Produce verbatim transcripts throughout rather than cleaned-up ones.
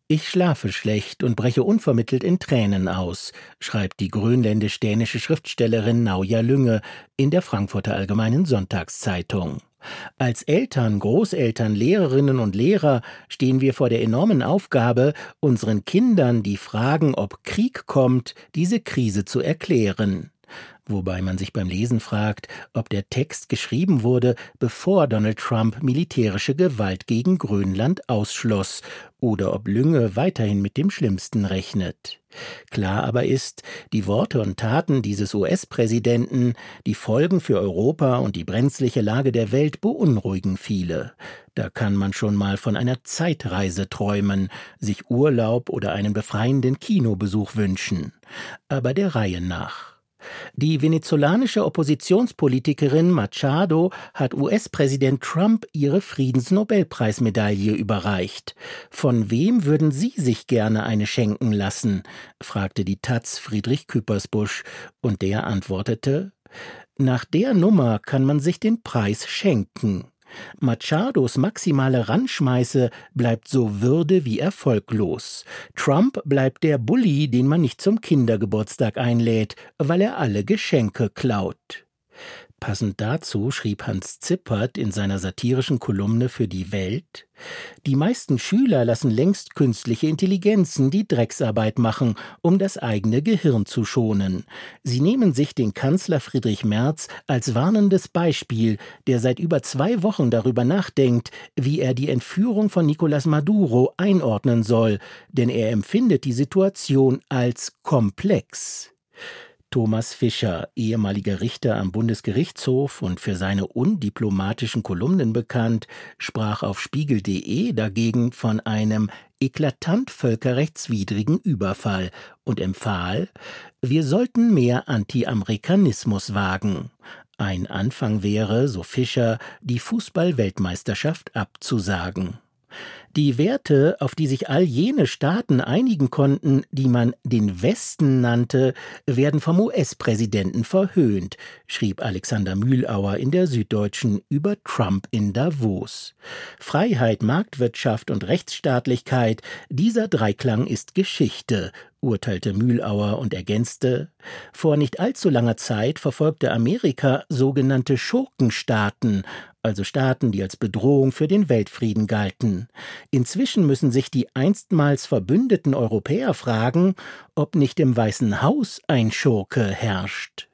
Ich schlafe schlecht und breche unvermittelt in Tränen aus, schreibt die grönländisch-dänische Schriftstellerin Nauja Lünge in der Frankfurter Allgemeinen Sonntagszeitung. Als Eltern, Großeltern, Lehrerinnen und Lehrer stehen wir vor der enormen Aufgabe, unseren Kindern, die fragen, ob Krieg kommt, diese Krise zu erklären. Wobei man sich beim Lesen fragt, ob der Text geschrieben wurde, bevor Donald Trump militärische Gewalt gegen Grönland ausschloss oder ob Lünge weiterhin mit dem Schlimmsten rechnet. Klar aber ist, die Worte und Taten dieses U S-Präsidenten, die Folgen für Europa und die brenzliche Lage der Welt beunruhigen viele. Da kann man schon mal von einer Zeitreise träumen, sich Urlaub oder einen befreienden Kinobesuch wünschen. Aber der Reihe nach. Die venezolanische Oppositionspolitikerin Machado hat U S-Präsident Trump ihre Friedensnobelpreismedaille überreicht. Von wem würden Sie sich gerne eine schenken lassen? Fragte die Taz Friedrich Küppersbusch, und der antwortete: Nach der Nummer kann man sich den Preis schenken. Machados maximale Ranschmeiße bleibt so würde wie erfolglos. Trump bleibt der Bully, den man nicht zum Kindergeburtstag einlädt, weil er alle Geschenke klaut. Passend dazu schrieb Hans Zippert in seiner satirischen Kolumne für die Welt: Die meisten Schüler lassen längst künstliche Intelligenzen die Drecksarbeit machen, um das eigene Gehirn zu schonen. Sie nehmen sich den Kanzler Friedrich Merz als warnendes Beispiel, der seit über zwei Wochen darüber nachdenkt, wie er die Entführung von Nicolás Maduro einordnen soll, denn er empfindet die Situation als komplex. Thomas Fischer, ehemaliger Richter am Bundesgerichtshof und für seine undiplomatischen Kolumnen bekannt, sprach auf Spiegel punkt de dagegen von einem eklatant völkerrechtswidrigen Überfall und empfahl: Wir sollten mehr Anti-Amerikanismus wagen. Ein Anfang wäre, so Fischer, die Fußball-Weltmeisterschaft abzusagen. Die Werte, auf die sich all jene Staaten einigen konnten, die man den Westen nannte, werden vom U S-Präsidenten verhöhnt, schrieb Alexander Mühlauer in der Süddeutschen über Trump in Davos. Freiheit, Marktwirtschaft und Rechtsstaatlichkeit, dieser Dreiklang ist Geschichte, urteilte Mühlauer und ergänzte: Vor nicht allzu langer Zeit verfolgte Amerika sogenannte Schurkenstaaten, also Staaten, die als Bedrohung für den Weltfrieden galten. Inzwischen müssen sich die einstmals verbündeten Europäer fragen, ob nicht im Weißen Haus ein Schurke herrscht.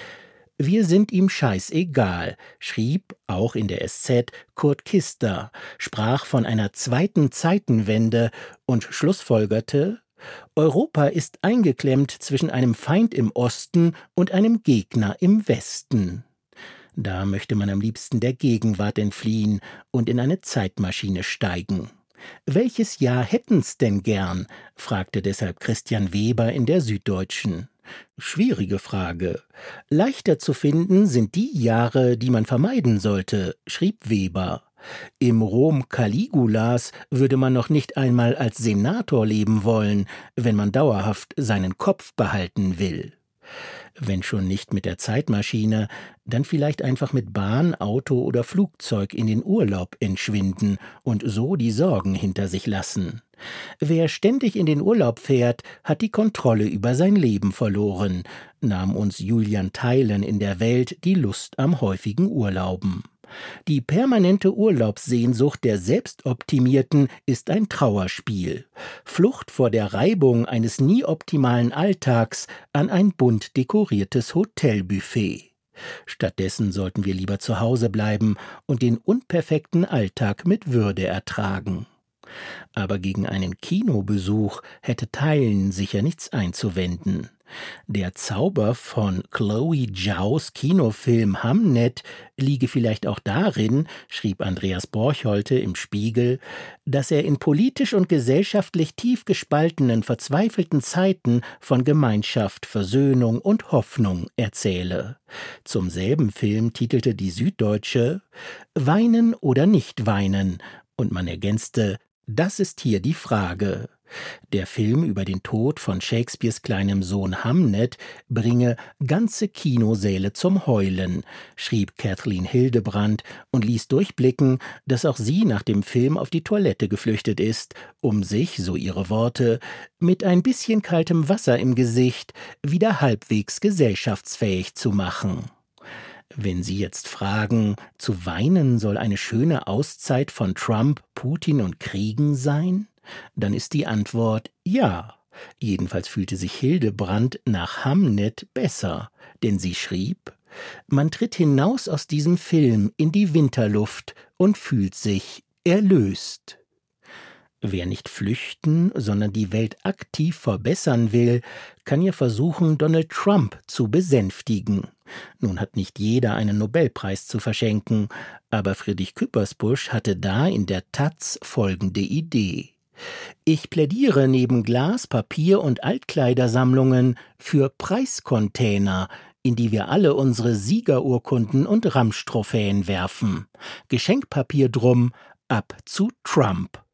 Wir sind ihm scheißegal, schrieb, auch in der S Z, Kurt Kister, sprach von einer zweiten Zeitenwende und schlussfolgerte: Europa ist eingeklemmt zwischen einem Feind im Osten und einem Gegner im Westen. Da möchte man am liebsten der Gegenwart entfliehen und in eine Zeitmaschine steigen. Welches Jahr hätten's denn gern? Fragte deshalb Christian Weber in der Süddeutschen. Schwierige Frage. Leichter zu finden sind die Jahre, die man vermeiden sollte, schrieb Weber. Im Rom Caligulas würde man noch nicht einmal als Senator leben wollen, wenn man dauerhaft seinen Kopf behalten will. Wenn schon nicht mit der Zeitmaschine, dann vielleicht einfach mit Bahn, Auto oder Flugzeug in den Urlaub entschwinden und so die Sorgen hinter sich lassen. Wer ständig in den Urlaub fährt, hat die Kontrolle über sein Leben verloren, nahm uns Julian Theilen in der Welt die Lust am häufigen Urlauben. Die permanente Urlaubssehnsucht der Selbstoptimierten ist ein Trauerspiel. Flucht vor der Reibung eines nie optimalen Alltags an ein bunt dekoriertes Hotelbuffet. Stattdessen sollten wir lieber zu Hause bleiben und den unperfekten Alltag mit Würde ertragen. Aber gegen einen Kinobesuch hätte Theilen sicher nichts einzuwenden. Der Zauber von Chloe Zhaos Kinofilm Hamnet liege vielleicht auch darin, schrieb Andreas Borcholte im Spiegel, dass er in politisch und gesellschaftlich tief gespaltenen, verzweifelten Zeiten von Gemeinschaft, Versöhnung und Hoffnung erzähle. Zum selben Film titelte die Süddeutsche: Weinen oder nicht weinen? Und man ergänzte: Das ist hier die Frage. Der Film über den Tod von Shakespeares kleinem Sohn Hamnet bringe ganze Kinosäle zum Heulen, schrieb Kathleen Hildebrandt und ließ durchblicken, dass auch sie nach dem Film auf die Toilette geflüchtet ist, um sich, so ihre Worte, mit ein bisschen kaltem Wasser im Gesicht wieder halbwegs gesellschaftsfähig zu machen. Wenn Sie jetzt fragen, zu weinen soll eine schöne Auszeit von Trump, Putin und Kriegen sein? Dann ist die Antwort ja. Jedenfalls fühlte sich Hildebrandt nach Hamnet besser, denn sie schrieb: Man tritt hinaus aus diesem Film in die Winterluft und fühlt sich erlöst. Wer nicht flüchten, sondern die Welt aktiv verbessern will, kann ja versuchen, Donald Trump zu besänftigen. Nun hat nicht jeder einen Nobelpreis zu verschenken, aber Friedrich Küppersbusch hatte da in der Taz folgende Idee: Ich plädiere neben Glas-, Papier- und Altkleidersammlungen für Preiscontainer, in die wir alle unsere Siegerurkunden und Ramsch-Trophäen werfen. Geschenkpapier drum, ab zu Trump.